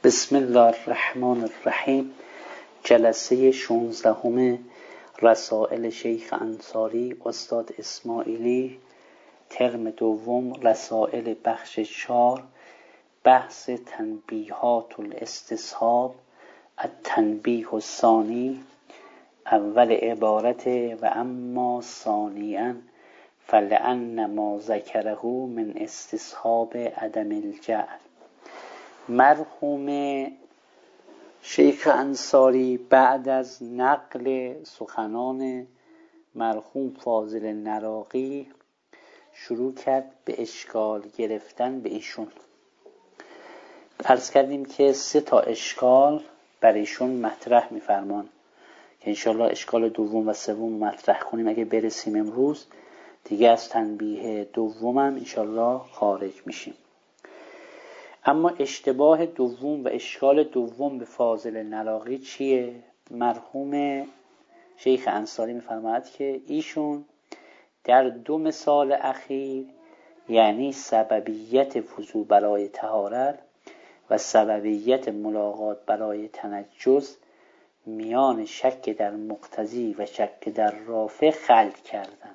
بسم الله الرحمن الرحیم. جلسه 16 رسائل شیخ انصاری استاد اسماعیلی، ترم دوم، رسائل بخش 4، بحث تنبیهات الاستصحاب. التنبیه الثانی، اول عبارت و اما ثانیاً فلأن ما ذکره من استصحاب عدم الجهل. مرحوم شیخ انصاری بعد از نقل سخنان مرحوم فاضل نراقی شروع کرد به اشکال گرفتن به ایشون. عرض کردیم که 3 اشکال برای ایشون مطرح می‌فرمان که انشالله اشکال دوم و سوم مطرح کنیم. اگه برسیم امروز دیگه از تنبیه دومم انشالله خارج میشیم. اما اشتباه دوم و اشکال دوم به فاضل نراقی چیه؟ مرحوم شیخ انصاری می‌فرماید که ایشون در 2 مثال اخیر، یعنی سببیت وضو برای طهارت و سببیت ملاقات برای تنجس، میان شک در مقتضی و شک در رافع خلط کردن.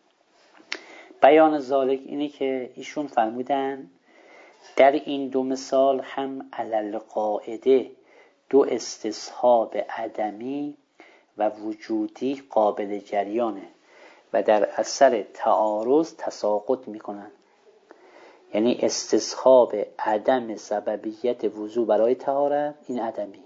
بیان ذالک اینه که ایشون فرمودن در این 2 مثال هم علل قاعده 2 استصحاب عدمی و وجودی قابل جریانه و در اثر تعارض تساقط میکنن. یعنی استصحاب عدم سببیت وضو برای طهارت، این عدمی.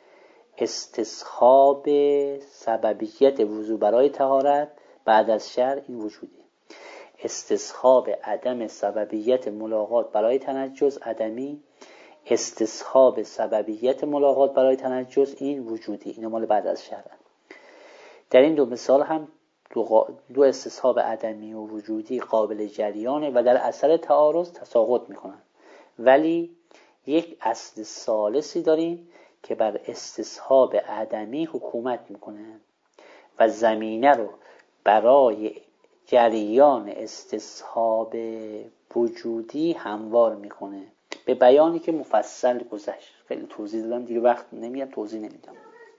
استصحاب سببیت وضو برای طهارت بعد از شرع، این وجودی. استصحاب عدم سببیت ملاقات برای تنجس عدمی، استصحاب سببیت ملاقات برای تنجس این وجودی. این مال بعد از شرع. در این 2 مثال هم 2 استصحاب عدمی و وجودی قابل جریانه و در اثر تعارض تساقط میکنن. ولی یک اصل ثالثی داریم که بر استصحاب عدمی حکومت میکنه و زمینه رو برای جریان استصحاب وجودی هموار میکنه، به بیانی که مفصل گذشت. خیلی توضیح دادم دیگه، وقت نمیاد توضیح نمیدم.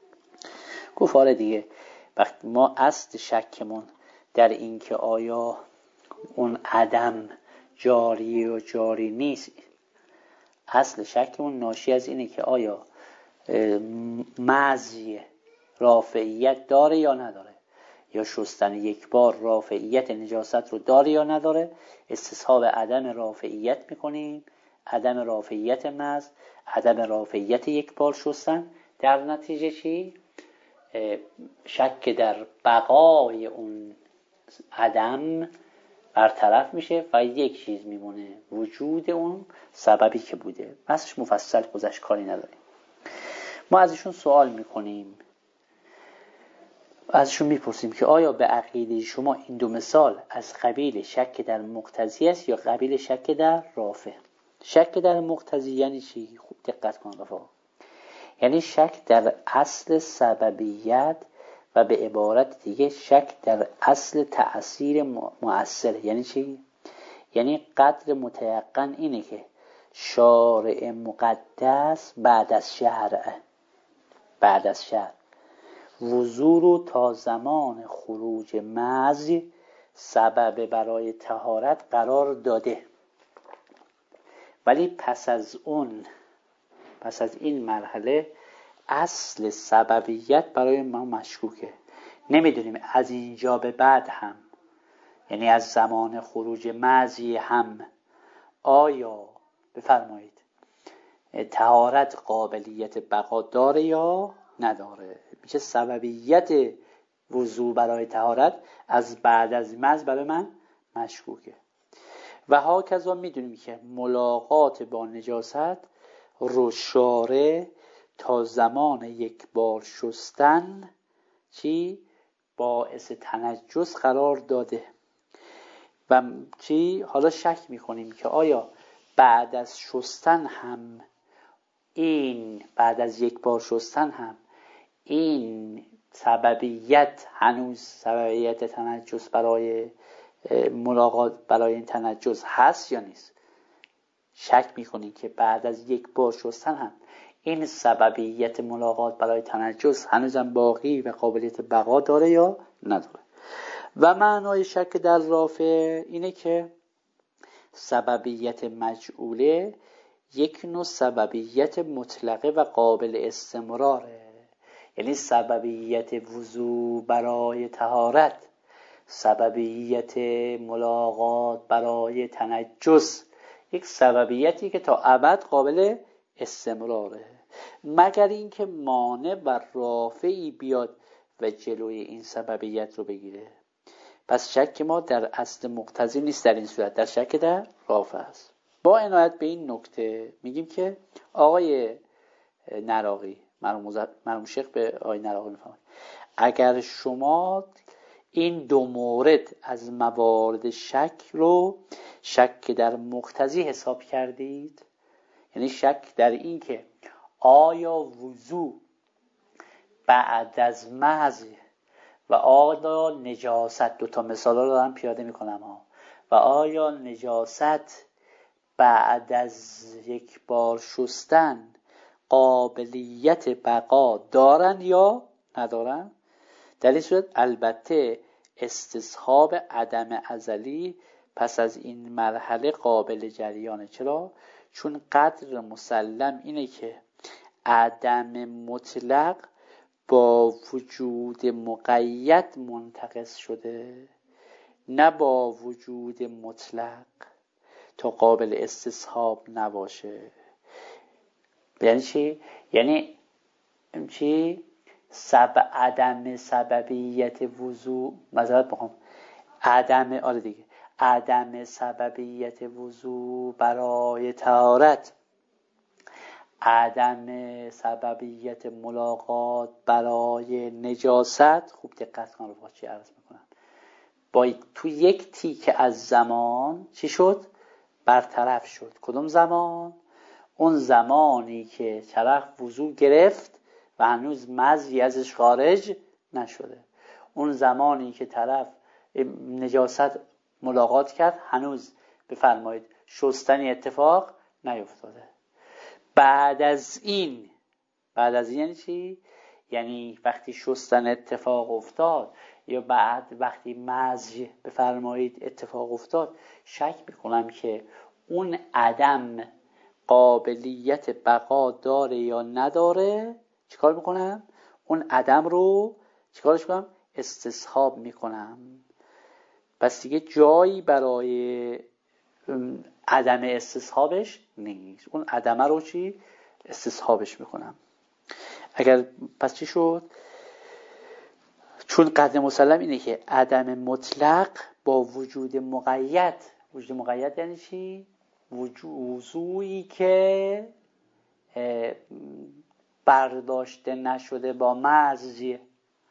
گفت دیگه وقتی ما اصل شکمون در این که آیا اون عدم جاری و جاری نیست، اصل شکمون ناشی از اینه که آیا مزی رافعیت داره یا نداره، یا شستن یک بار رافعیت نجاست رو داره یا نداره. استصحاب عدم رافعیت میکنیم، عدم رافعیت مز، عدم رافعیت یک بار شستن. در نتیجه چی؟ شک در بقای اون عدم برطرف میشه و یک چیز میمونه، وجود اون سببی که بوده. بسش مفصل گذشت، کاری نداریم. ما ازشون سوال میکنیم، ازشون میپرسیم که آیا به عقیده شما این 2 مثال از قبیل شک در مقتضی است یا قبیل شک در رافع؟ شک در مقتضی یعنی چی؟ خوب دقت کن رفا. یعنی شک در اصل سببیت و به عبارت دیگه شک در اصل تأثیر مؤثر. یعنی چی؟ یعنی قدر متیقن اینه که شارع مقدس بعد از شرع وضو رو تا زمان خروج مزی سبب برای طهارت قرار داده، ولی پس از این مرحله اصل سببیت برای ما مشکوکه. نمیدونیم از اینجا به بعد هم، یعنی از زمان خروج مزی هم، آیا بفرمایید طهارت قابلیت بقا داره یا نداره. میشه سببیت وضو برای طهارت از بعد از مز برای من مشکوکه. و هاکذا میدونیم که ملاقات با نجاست رو شارع تا زمان یک بار شستن چی؟ باعث تنجس قرار داده. و چی؟ حالا شک میکنیم که آیا بعد از شستن هم بعد از یک بار شستن هم این سببیت هنوز سببیت تنجس برای ملاقات برای این تنجس هست یا نیست. شک میکنیم که بعد از یک بار شستن هم این سببیت ملاقات برای تنجس هنوزم باقی و قابلیت بقا داره یا نداره. و معنای شک در رافع اینه که سببیت مجعوله یک نوع سببیت مطلقه و قابل استمراره. یعنی سببیت وضو برای طهارت، سببیت ملاقات برای تنجس، یک سببیتی که تا ابد قابل استمراره، مگر اینکه مانع و رافعی بیاد و جلوی این سببیت رو بگیره. پس شک ما در اصل مقتضی نیست، در این صورت در شک در رافع است. با عنایت به این نکته میگیم که آقای نراقی، مرحوم شیخ به آقای نراقی میفرمایند اگر شما این دو مورد از موارد شک رو شک در مقتضی حساب کردید، یعنی شک در این که آیا وضو بعد از محض و آیا نجاست، دوتا مثال رو دارم پیاده میکنم و آیا نجاست بعد از یک بار شستن قابلیت بقا دارن یا ندارن؟ در این صورت البته استصحاب عدم ازلی پس از این مرحله قابل جریانه. چرا؟ چون قدر مسلم اینه که عدم مطلق با وجود مقید منتقض شده، نه با وجود مطلق تا قابل استصحاب نباشه. یعنی چی؟ یعنی چی؟ عدم سببیت وضو، معذرت میخوام، عدم سببیت وضو برای طهارت، عدم سببیت ملاقات برای نجاست، خوب دقت کن رو چی عرض میکنم، با تو یک تیکه از زمان چی شد؟ برطرف شد. کدوم زمان؟ اون زمانی که طرف وضو گرفت و هنوز مزی ازش خارج نشده، اون زمانی که طرف نجاست ملاقات کرد هنوز بفرمایید شستنی اتفاق نیفتاده. بعد از این یعنی چی؟ یعنی وقتی شستن اتفاق افتاد یا بعد وقتی مزی بفرمایید اتفاق افتاد، شک میکنم که اون عدم قابلیت بقا داره یا نداره. چیکار میکنم؟ اون عدم رو چیکارش کنم؟ استصحاب میکنم. پس دیگه جایی برای عدم استصحابش نیست. اون عدم رو چی؟ استصحابش میکنم. اگر پس چی شد؟ چون قدر مسلم اینه که عدم مطلق با وجود مقید. وجود مقید یعنی چی؟ وضوعی که برداشته نشده با مزی،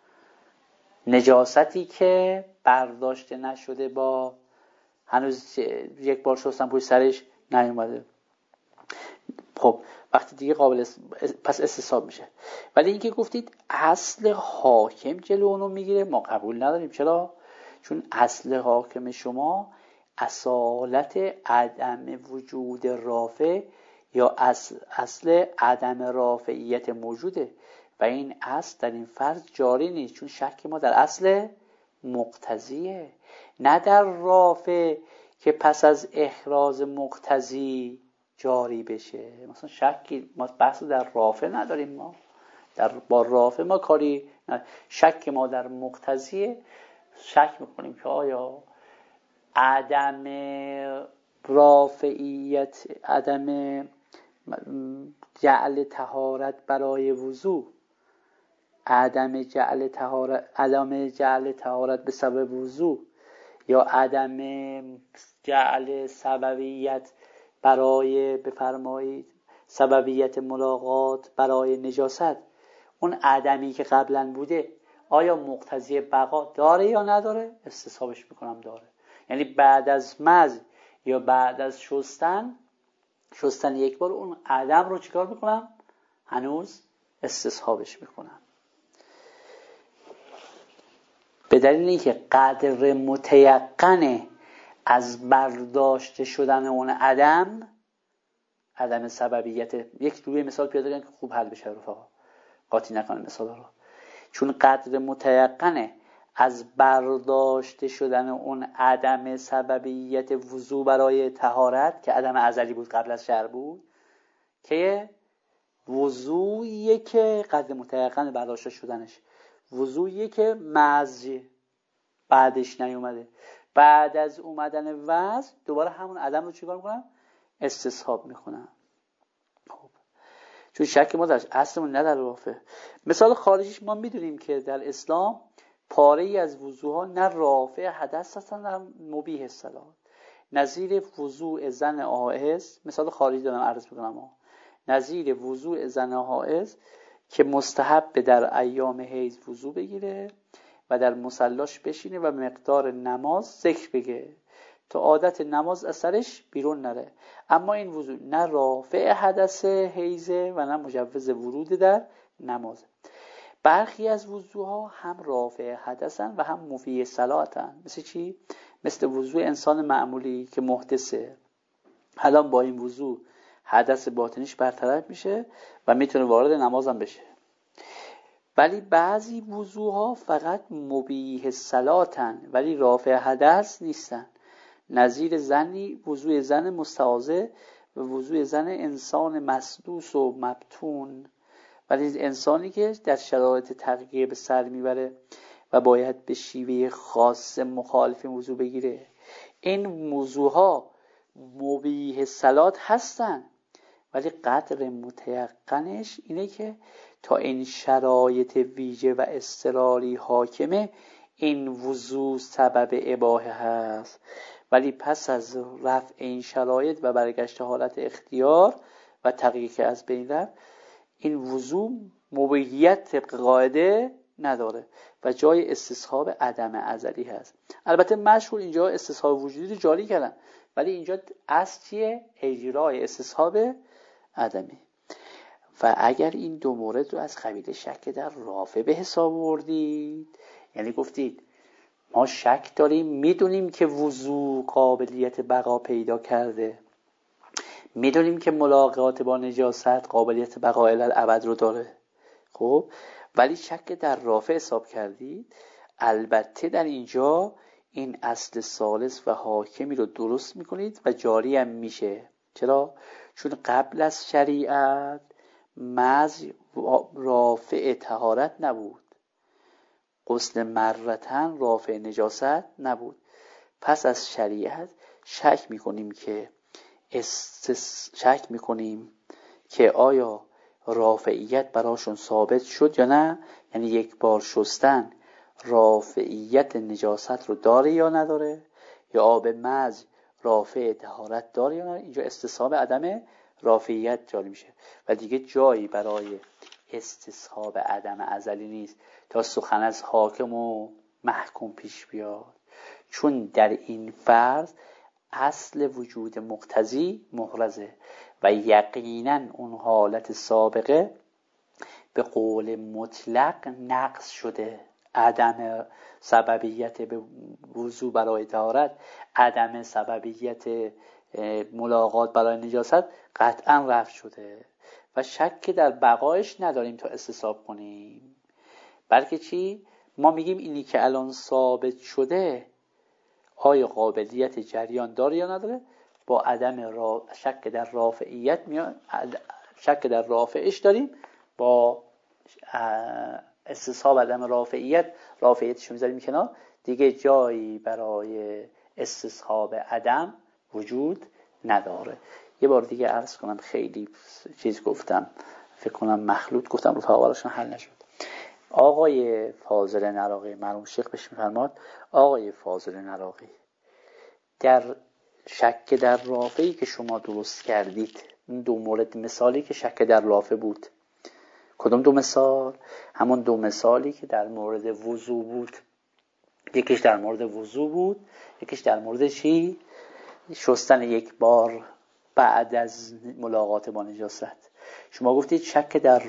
نجاستی که برداشته نشده با هنوز یک بار شستن پشت سرش نیومده. خب وقتی دیگه قابل پس استصحاب میشه. ولی اینکه گفتید اصل حاکم جلو اونو میگیره، ما قبول نداریم. چرا؟ چون اصل حاکم شما اصالت عدم وجود رافع یا اصل عدم رافعیت موجوده و این اصل در این فرض جاری نیست، چون شک ما در اصل مقتضیه، نه در رافع که پس از احراز مقتضی جاری بشه. مثلا شکی ما بحث در رافع نداریم، ما با رافع ما کاری شک ما در مقتضیه. شک میکنیم که آیا عدم رافعیت، عدم جعل طهارت برای وضو، عدم جعل طهارت به سبب وضو یا عدم جعل سببیت برای بفرمایید سببیت ملاقات برای نجاست، اون عدمی که قبلا بوده آیا مقتضی بقا داره یا نداره؟ استصحابش میکنم داره. یعنی بعد از مز یا بعد از شستن یک بار اون عدم رو چیکار میکنم؟ هنوز استصحابش میکنم. به دلیل اینکه قدر متیقن از برداشت شدن اون عدم عدم سببیت، یک روی مثال پیاده کردن که خوب حل بشه رفقا، قاطی نکنه مثال رو. چون قدر متیقنه از برداشته شدن اون عدم سببیت وضو برای طهارت که عدم ازلی بود قبل از شرع بود، که وضویی که قدر متیقن برداشته شدنش، وضویی که مزی بعدش نیومده، بعد از اومدن وضع دوباره همون عدم رو چیکار میکنم؟ استصحاب میکنم. خب چون شک ما در اصلمون نه در رافع. مثال خارجیش ما میدونیم که در اسلام پاره ای از وضوها نه رافع حدث هستن نه مبیح الصلاة. نظیر وضوء زن حائض، مثال خارجی دارم عرض میکنم، نظیر وضوء زن حائض که مستحب در ایام حیض وضو بگیره و در مصلاش بشینه و مقدار نماز ذکر بگه تا عادت نماز اثرش بیرون نره. اما این وضو نه رافع حدث حیضه و نه مجوز ورود در نماز. برخی از وضوها هم رافع حدثن و هم مفیع صلاتن. مثل چی؟ مثل وضو انسان معمولی که محدثه، الان با این وضو حدث باطنیش برطرف میشه و میتونه وارد نمازم بشه. ولی بعضی وضوها فقط مبیح صلاتن ولی رافع حدث نیستن. نظیر زنی وضوی زن مستعاذه و وضوی زن انسان مسدوس و مبتون، ولی انسانی که در شرایط تغییر به سر میبره و باید به شیوه خاص مخالف وضو بگیره. این موضوعها مبیح صلات هستن ولی قدر متیقنش اینه که تا این شرایط ویژه و اضطراری حاکمه این وضو سبب اباحه هست، ولی پس از رفع این شرایط و برگشت حالت اختیار و تغییر که از بین رفت، این وضو مبیحیت طبق قاعده نداره و جای استصحاب عدم ازلی هست. البته مشهور اینجا استصحاب وجودی رو جاری کردن، ولی اینجا اصل چیه؟ اجرای استصحاب عدمی. و اگر این دو مورد رو از قبیل شک در رافع به حساب آوردید، یعنی گفتید ما شک داریم، میدونیم که وضو قابلیت بقا پیدا کرده، میدونیم که ملاقات با نجاست قابلیت بقا الابد رو داره، خب ولی شک در رافع حساب کردید، البته در اینجا این اصل ثالث و حاکمی رو درست میکنید و جاری هم میشه. چرا؟ چون قبل از شریعت مزی رافع طهارت نبود، غسل مرتن رافع نجاست نبود. پس از شریعت شک میکنیم که آیا رافعیت براشون ثابت شد یا نه، یعنی یک بار شستن رافعیت نجاست رو داره یا نداره، یا آب مزی رافع طهارت داره یا نه. اینجا استصحاب عدم رافعیت جاری میشه و دیگه جایی برای استصحاب عدم ازلی نیست تا سخن از حاکم و محکوم پیش بیاد، چون در این فرض اصل وجود مقتضی محرزه و یقینا اون حالت سابقه به قول مطلق نقض شده. عدم سببیت به وضو برای طهارت، عدم سببیت ملاقات برای نجاست قطعا رفع شده و شک در بقایش نداریم تا استصحاب کنیم. بلکه چی؟ ما میگیم اینی که الان ثابت شده آیا قابلیت جریان داره یا نداره، با عدم شک در رافعیت میاد، شک در رافعش داریم، با استصحاب عدم رافعیتش رو میذاریم کنار، دیگه جایی برای استصحاب عدم وجود نداره. یه بار دیگه عرض کنم، خیلی چیز گفتم، فکر کنم مخلوط گفتم، رو فوارشون حل نشد. آقای فاضل نراقی مرحوم شیخ بهش میفرماد، آقای فاضل نراقی در شک در رافعی که شما درست کردید، این دو مورد مثالی که شک در رافع بود، کدوم دو مثال؟ همون دو مثالی که در مورد وضو بود. یکیش در مورد وضو بود، یکیش در مورد چی؟ شستن یک بار بعد از ملاقات با نجاست. شما گفتید شک در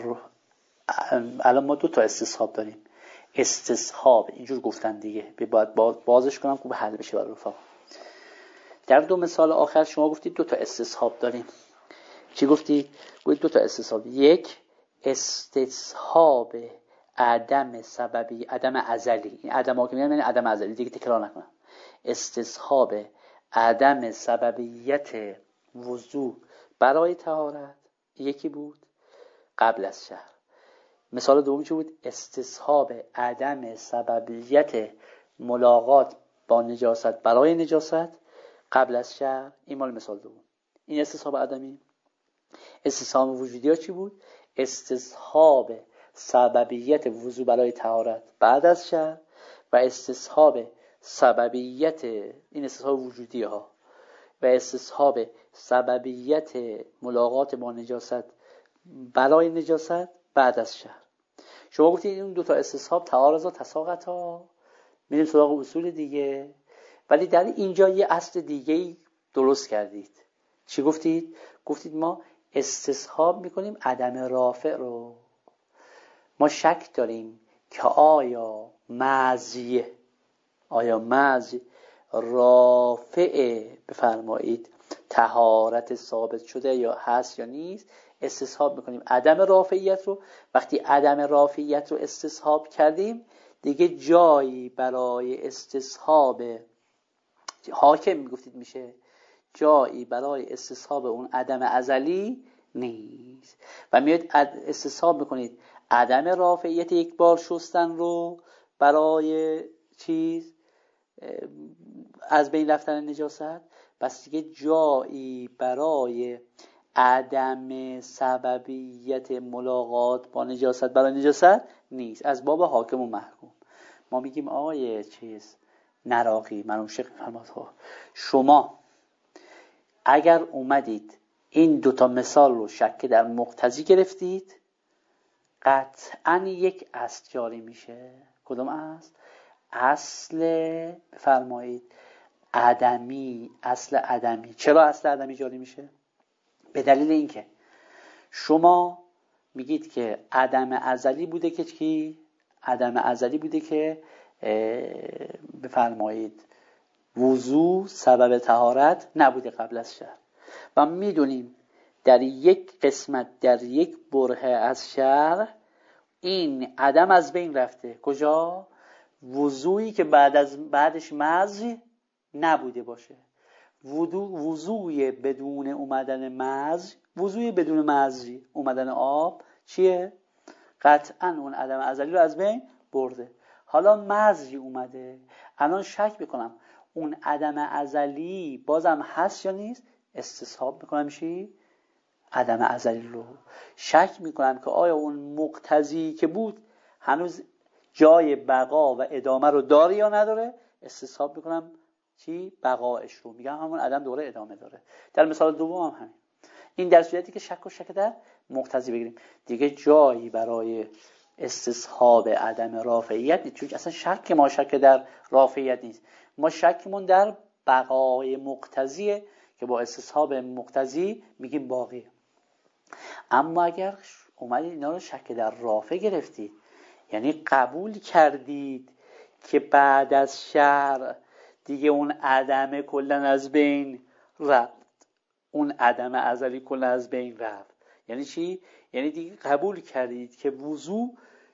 الان ما دو تا استصحاب داریم. استصحاب اینجور گفتن دیگه، باید بازش کنم خوب حل بشه برای رفقا. در دو مثال آخر شما گفتید دو تا استصحاب داریم. چی گفتی؟ گفتی دو تا استصحاب. یک، استصحاب عدم سببی، عدم ازلی. این عدم ها که میگن یعنی عدم ازلی، دیگه تکرار نکنم. استصحاب عدم سببیت وضو برای طهارت یکی بود قبل از شهر. مثال دوم چی بود؟ استصحاب عدم سببیت ملاقات با نجاست برای نجاست قبل از شهر. این مال مثال دوم. این استصحاب عدمی. استصحاب وجودی ها چی بود؟ استصحاب سببیت وضو برای طهارت بعد از شهر و استصحاب سببیت، این استصحاب وجودی ها، و استصحاب سببیت ملاقات با نجاست برای نجاست بعد از شهر. شما گفتید این دو تا استصحاب تعارض و تساقط ها، میریم سراغ اصول دیگه. ولی در اینجا یه اصل دیگه درست کردید. چی گفتید؟ گفتید ما استصحاب میکنیم عدم رافع رو. ما شک داریم که آیا مزی رافع بفرمایید طهارت ثابت شده یا هست یا نیست. استصحاب میکنیم عدم رافعیت رو. وقتی عدم رافعیت رو استصحاب کردیم دیگه جایی برای استصحاب حاکم میگفتید میشه، جایی برای استصحاب اون عدم ازلی نیست. و میاد استصحاب میکنید عدم رافعیت یک بار شستن رو برای چیز از بین رفتن نجاست. بس دیگه جایی برای عدم سببیت ملاقات با نجاست برای نجاست نیست. از باب حاکم و محکوم ما میگیم آقای چیز نراقی مرحوم شیخ فرماد، شما اگر اومدید این دوتا مثال رو شک در مقتضی گرفتید، قطعاً یک اصل جاری میشه. کدوم اصل؟ اصل بفرمایید عدمی. اصل عدمی. چرا اصل عدمی جاری میشه؟ به دلیل اینکه شما میگید که عدم ازلی بوده که چی؟ عدم ازلی بوده که بفرمایید وضو سبب طهارت نبوده قبل از شهر. و میدونیم در یک قسمت، در یک برهه از شهر این عدم از بین رفته. کجا؟ وضویی که بعدش مزی نبوده باشه. وضوی بدون اومدن مزی، وضوی بدون مزی اومدن آب چیه؟ قطعا اون عدم ازلی رو از بین برده. حالا مزی اومده، الان شک میکنم اون عدم ازلی بازم هست یا نیست. استصحاب میکنم چی؟ عدم ازلی رو. شک میکنم که آیا اون مقتضی که بود هنوز جای بقا و ادامه رو داره یا نداره. استصحاب میکنم چی؟ بقایش رو. میگم همون عدم دوره ادامه داره. در مثال دوم هم همین. این در صورتی که شک در مقتضی بگیریم دیگه جایی برای استصحاب عدم رافعیت نیست. چون اصلا شک ما شک در رافعیت نیست، ما شکمون در بقای مقتضیه که با استصحاب مقتضی میگیم باقی. اما اگر اومدید اینا رو شک در رافع گرفتید، یعنی قبول کردید که بعد از شرع دیگه اون عدم کلن از بین رفت، اون عدم ازلی کلن از بین رفت. یعنی چی؟ یعنی دیگه قبول کردید که وضو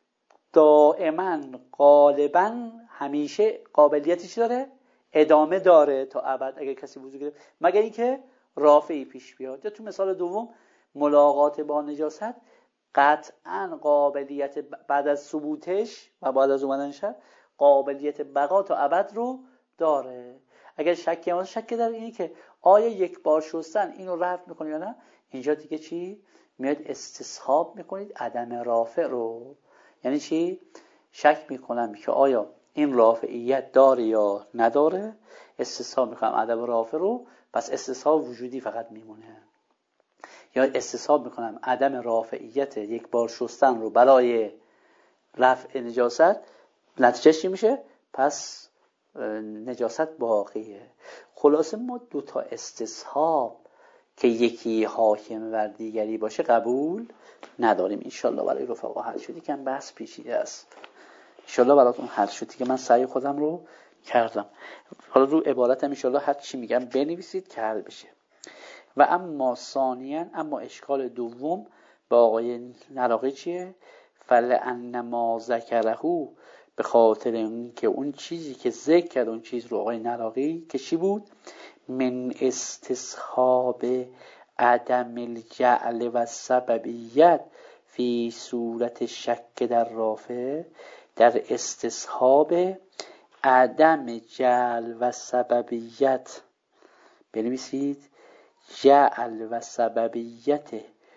دائما غالبا همیشه قابلیتی چی داره؟ ادامه داره تا ابد اگر کسی وضو گرفت، مگر اینکه رافعی پیش بیاد. یا تو مثال دوم ملاقات با نجاست قطعا قابلیت بعد از ثبوتش و بعد از اومدن شر قابلیت بقا تا ابد رو داره. اگر شکی هم شک در اینه که آیا یک بار شستن اینو رفع میکنه یا نه، اینجا دیگه چی؟ میاد استصحاب میکنید عدم رافع رو. یعنی چی؟ شک میکنم که آیا این رافعیت داره یا نداره، استصحاب میکنم عدم رافع رو، پس استصحاب وجودی فقط میمونه. یا استصحاب میکنم عدم رافعیت یک بار شستن رو برای رفع نجاست، نتیجه چی میشه؟ پس نجاست باقیه. خلاصه ما دو تا استصحاب که یکی حاکم و دیگری باشه قبول نداریم. انشالله برای رفقا حل شدی که بحث پیچیده است، انشالله براتون حل شدی که من سعی خودم رو کردم. حالا رو عبارتم انشالله هر چی میگم بنویسید که حل بشه. و اما ثانیاً، اما اشکال دوم با آقای نراقی چیه؟ فلأن ما ذکره، به خاطر این که اون چیزی که ذکر کرد، اون چیز رو آقای نراقی که چی بود؟ من استصحاب عدم الجعل و سببیت فی صورت شک در رافع، در استصحاب عدم جعل و سببیت، بنویسید جعل و سببیت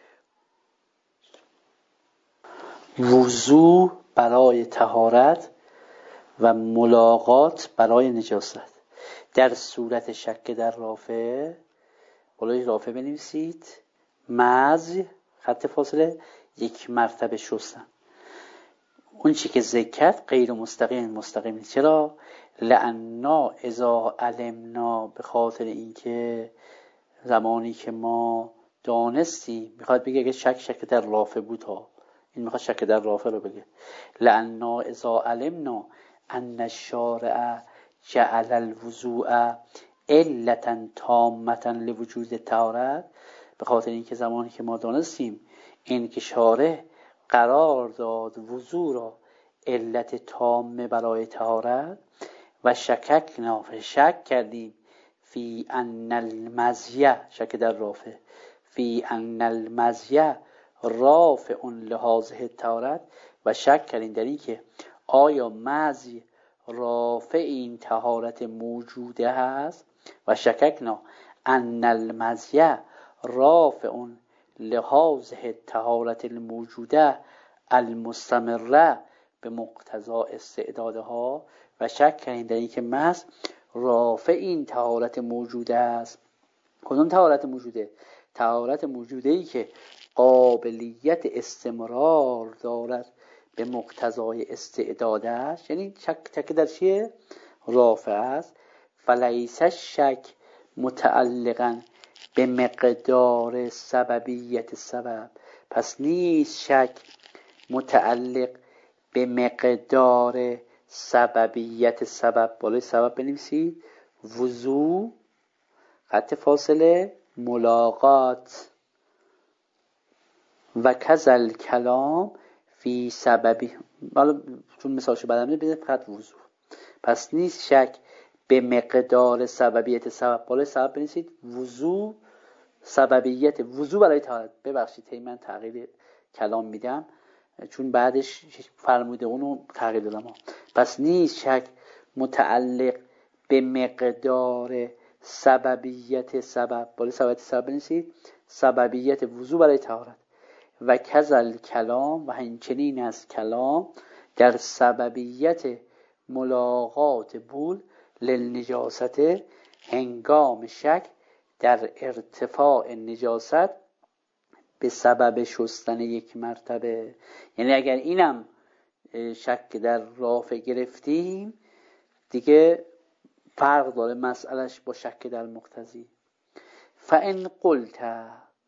وضو برای طهارت و ملاقات برای نجاست، در صورت شک در رافع، بالای رافع بنویسید مزی خط فاصله یک مرتبه شستن. اون چی که ذکر کرد غیر مستقیم نیست. چرا؟ لأننا اذا علمنا، به خاطر اینکه زمانی که ما دانستی، میخواد بگه اگه شک در رافع بود ها، این میخواد شک در رافع رو بگه. لأننا اذا علمنا ان الشارع جعل الوضوء علتا تامتا لوجود الطهارت، به خاطر اینکه زمانی که ما دانستیم این که شارع قرار داد وضو را علت تامه برای طهارت، و شککنا، شک کردیم فی ان المزیه، شک در رافع، فی ان المزیه رافع لهذه الطهارت، و شک کردیم در این که آیا مزی رافع این طهارت موجوده هست، و شککنا ان المزیه رافع لهذه الطهارت الموجوده المستمره به مقتضا استعدادها، و شک کردیم در این که مز رافع این طهارت موجوده است. کدوم طهارت موجوده؟ طهارت موجوده ای که قابلیت استمرار دارد به مقتضای استعدادش، یعنی شک در چیه؟ رافع است. فلیس شک متعلقا به مقدار سببیت سبب، پس نیست شک متعلق به مقدار سببیت سبب. بالای سبب بنویسید وضو خط فاصله ملاقات، و کذل کلام فی سببی، حالا چون مثالشو بدم نمیده فقط وضو، پس نیست شک به مقدار سببیت سبب. بالای سبب بنویسید وضو سببیت وضو برای طهارت. ببخشید من تغییر کلام میدم چون بعدش فرموده اونو تغییر دادم. پس نیست شک متعلق به مقدار سببیت سبب. بالای سببیت سبب بنویسید سببیت وضو برای طهارت. و کذل کلام، و همچنین از کلام در سببیت ملاقات بول للنجاست، هنگام شک در ارتفاع نجاست به سبب شستن یک مرتبه. یعنی اگر اینم شک در رافع گرفتیم دیگه فرق داره مسئلهش با شک در مقتضی. فان قلت،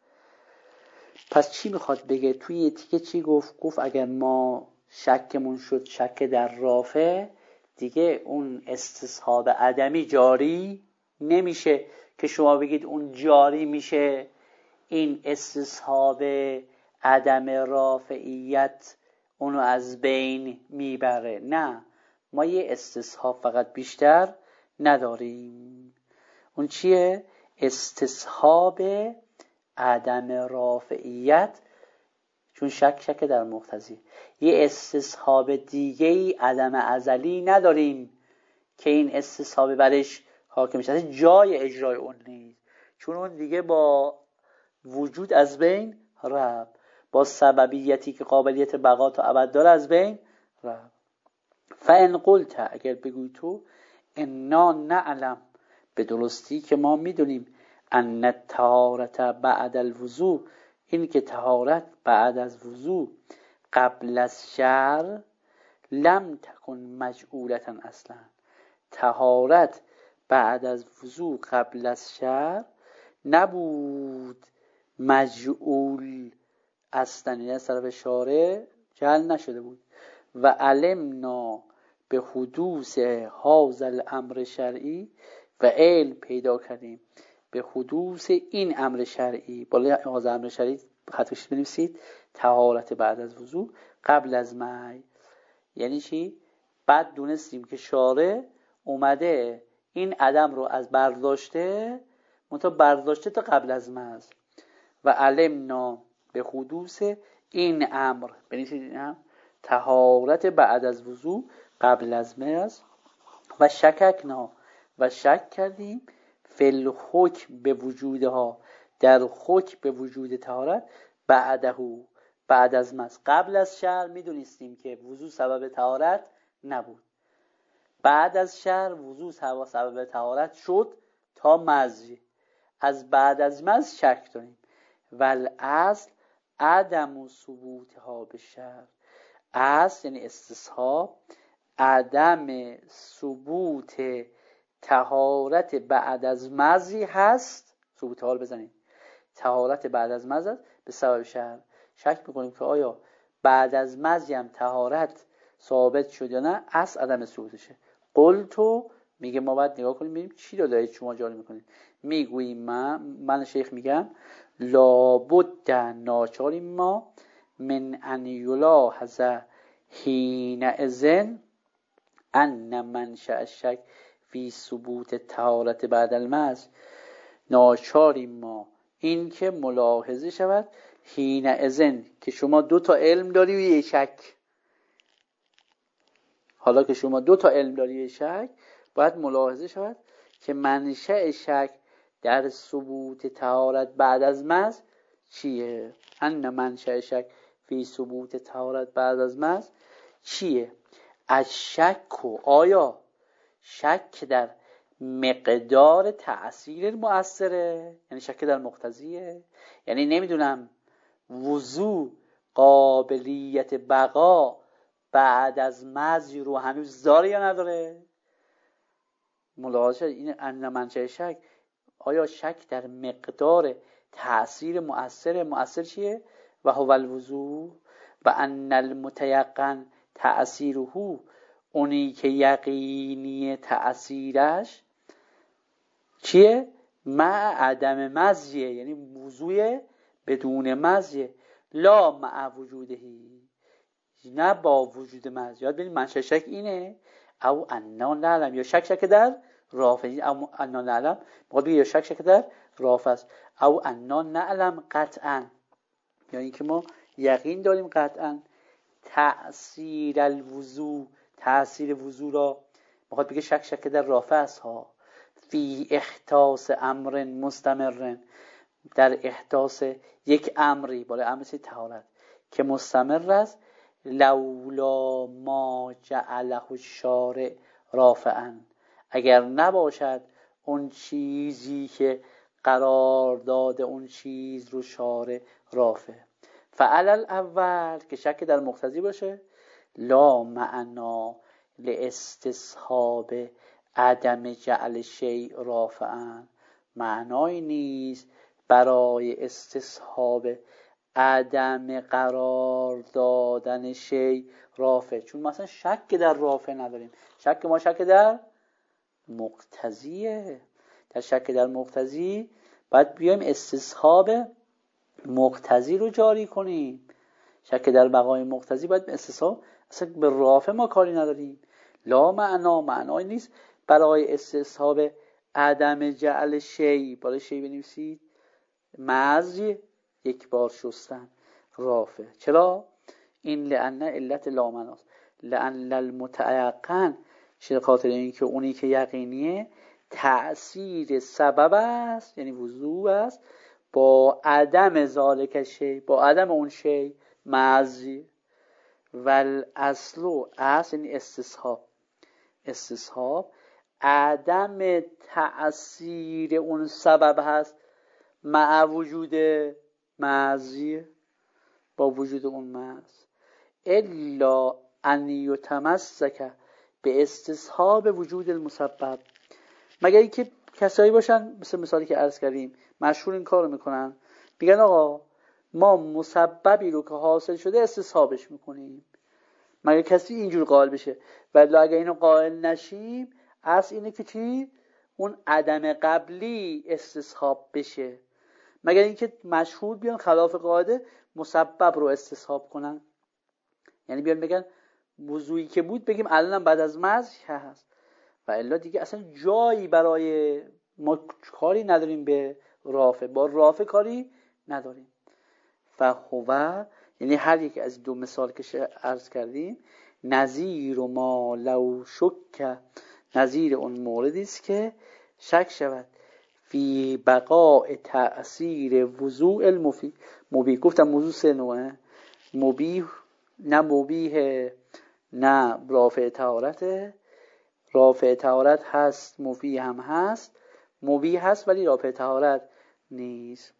پس چی میخواد بگه توی تیکه؟ چی گفت اگر ما شکمون شد شک در رافع، دیگه اون استصحاب عدمی جاری نمیشه که شما بگید اون جاری میشه، این استصحاب عدم رافعیت اونو از بین میبره. نه، ما یه استصحاب فقط بیشتر نداریم. اون چیه؟ استصحاب عدم رافعیت، چون شک در مقتضی. یه استصحاب دیگه‌ای عدم ازلی نداریم که این استصحاب برش حاکم میشه، جای اجرای اون نیست، چون اون دیگه با وجود از بین رفت، با سببیتی که قابلیت بقا تا ابد داره از بین رفت. فان قلت، اگر بگوی تو انا نعلم، به درستی که ما میدونیم، ان الطهارت بعد الوضو، این که طهارت بعد از وضو قبل از شعر لم تکن مجعولتا اصلا، طهارت بعد از وضو قبل از شعر نبود مجعول اصلا، یعنی از طرف شارع جعل نشده بود. و علمنا به حدوث هذا الامر شرعی، و علم پیدا کردیم به حدوث این امر شرعی، بالا آغاز امر شرعی خطش بنویسید طهارت بعد از وضو قبل از می. یعنی چی؟ بعد دونستیم که شارع اومده این عدم رو از برداشته، منتها برداشته تا قبل از مز. و علمنا به حدوث این امر، بنویسید این امر طهارت بعد از وضو قبل از مز. و شککنا، و شک کردیم فی الحکم به وجودها، در حکم به وجود طهارت بعدهو، بعد از مز. قبل از شرع میدونستیم که وضو سبب طهارت نبود، بعد از شرع وضو سبب طهارت شد تا مز. از بعد از مز شک داریم. والاصل عدم ثبوتها به شرع، اصل یعنی استصحاب عدم ثبوت طهارت بعد از مزی هست. ثبوت حال بزنید طهارت بعد از مز به سبب شرع. شک میکنیم که آیا بعد از مزی هم طهارت ثابت شد یا نه، اصل عدم ثبوتشه. قلتو میگه ما باید نگاه کنیم ببینیم چی رو دارید شما جاری میکنید. میگوییم من شیخ میگم لابد ناچاریم ما من ان یلاحظ حینئذ ان منشأ الشک فی ثبوت طهارت بعد المز. ناچاریم ما این که ملاحظه شود حینئذ که شما دو تا علم داری و یک شک. حالا که شما دو تا علم داری و یک شک، باید ملاحظه شود که منشأ شک در ثبوت طهارت بعد از مز چیه. ان منشأ شک فی ثبوت طهارت بعد از مز چیه؟ از شک و آیا شک در مقدار تأثیر مؤثره، یعنی شک در مقتضیه، یعنی نمیدونم وضو قابلیت بقا بعد از مزی رو هنوز داره یا نداره. ملاحظه این ان منشأ شک، آیا شک در مقدار تأثیر مؤثر چیه؟ و هو الوضو و ان المتيقن تأثیره، اونی که یقینی تأثیرش چیه؟ مع عدم مزیه، یعنی وضوی بدون مزیه، لا مع وجودهی، نه با وجود مز. یاد ببین منشأ شک اینه. او انا نعلم، یا شک در رافع، او انا نعلم میخواد بگه یا شک در رافع است. او انا نعلم قطعا، یعنی که ما یقین داریم قطعا تأثیر الوضو، تأثیر وضو را میخواد بگه شک در رافع است ها. فی احداث امر مستمر، در احداث یک امری، بالا امر طهارت که مستمر است، لولا ما جعله الشارع رافعا، اگر نباشد اون چیزی که قرار داده اون چیز رو شارع رافع. فعل الاول که شک در مقتضی باشه، لا معنا لاستصحاب عدم جعل شیء رافعا، معنایی نیست برای استصحاب عدم قرار دادن شیء رافع. چون مثلا شک در رافع نداریم، ما شک در مقتضیه. در شک در مقتضی باید بیایم استصحاب مقتضی رو جاری کنیم. شک در بقای مقتضی باید استصحاب، اصلا به رافع ما کاری نداریم. لا معنا، معنایی نیست برای استصحاب عدم جعل شیء، برای شیء بنویسید مزی یک بار شستن رافع. چرا؟ این لأن علت لا معناست. لأن المتيقن، چه خاطر این که اونی که یقینیه تأثیر سبب است، یعنی وضو است، با عدم ذالک شیء، با عدم اون شیء مزی. والاصل، اصل یعنی استصحاب عدم تأثیر اون سبب هست مع وجود مزی، با وجود اون مز. الا ان یتمسک به استصحاب وجود المسبب، مگر اینکه کسایی باشن مثالی که عرض کردیم مشهور این کارو میکنن، میگن آقا ما مسببی رو که حاصل شده استصحابش میکنیم. مگر کسی اینجور قائل بشه؟ ولی اگه اینو قائل نشیم، اصل اینه که چی؟ اون عدم قبلی استصحاب بشه، مگر اینکه مشهور بیان خلاف قاعده مسبب رو استصحاب کنن، یعنی بیان بگن وضوئی که بود بگیم الانم بعد از مزح هست، و الا دیگه اصلا جایی برای ما کاری نداریم به رافع، با رافع کاری نداریم. فهو یعنی هر یک از دو مثال که عرض کردیم نظیر و ما لو شک، نظیر اون موردی است که شک شود فی بقاء تأثیر وضوء المبیح. گفتم موضوع سه نوعه، مبیح، نه مبیح نه رافع طهارته، رافع طهارت هست مبیح هم هست، مبیح هست ولی رافع طهارت نیست.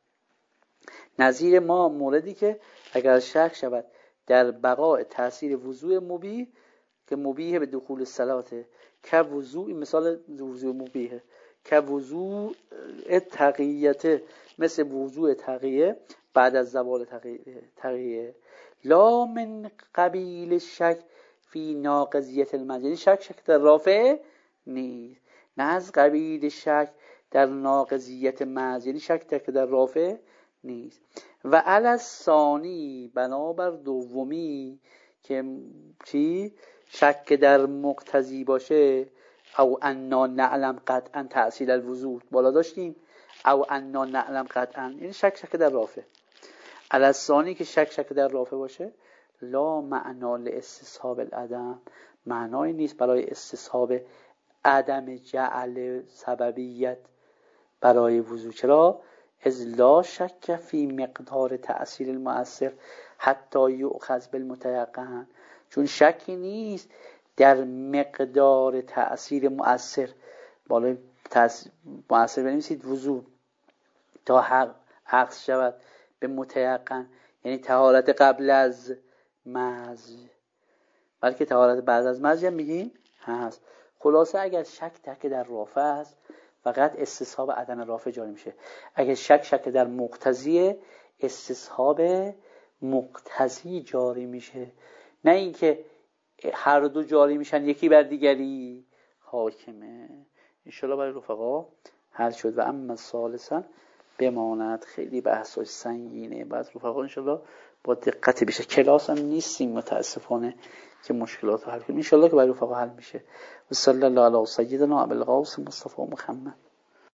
نظیر ما موردی که اگر شک شود در بقاء تأثیر وضوء مبیح که مبیح به دخول صلاته، که وضوء مثال وضوء مبیحه، که وضوء تقییته مثل وضوء تقیه بعد از زوال تقیه، لا من قبیل شک فی ناقضیت المنع، یعنی شک در رافع نیست، نه از قبیل شک در ناقضیت منع، یعنی شک در رافع نیست. و علی الثانی بنابر دومی که چی شک در مقتضی باشه، او انا نعلم قطعا تأصیل الوضوء بالا داشتیم، او انا نعلم قطعا یعنی شک در رافع. علی الثانی که شک در رافع باشه لا معنا لاستصحاب العدم، معنایی نیست برای استصحاب عدم جعل سببیت برای وضوء. چرا؟ از لا شک فی مقدار تأثیر المؤثر حتی یؤخذ بالمتیقن، چون شکی نیست در مقدار تأثیر مؤثر، بالای مؤثر بنویسید وضوء تا عکس شود به متیقن، یعنی طهارت قبل از مزح، بلکه طهارت بعد از مزح هم میگیم هست. خلاصه اگر شک در رافع است فقط استصحاب عدم رافع جاری میشه، اگر شک در مقتضی استصحاب مقتضی جاری میشه، نه اینکه هر دو جاری میشن یکی بر دیگری حاکمه. انشالله برای رفقا حل شد. و اما ثالثا بماند، خیلی بحثش سنگینه، بعد رفقا انشالله با دقت بیشه، کلاس هم نیستیم متاسفانه که مشکلات رو حل کنیم، انشالله که برای رفقا حل میشه. و صلی الله علی سیدنا ابوالقاسم مصطفی محمد.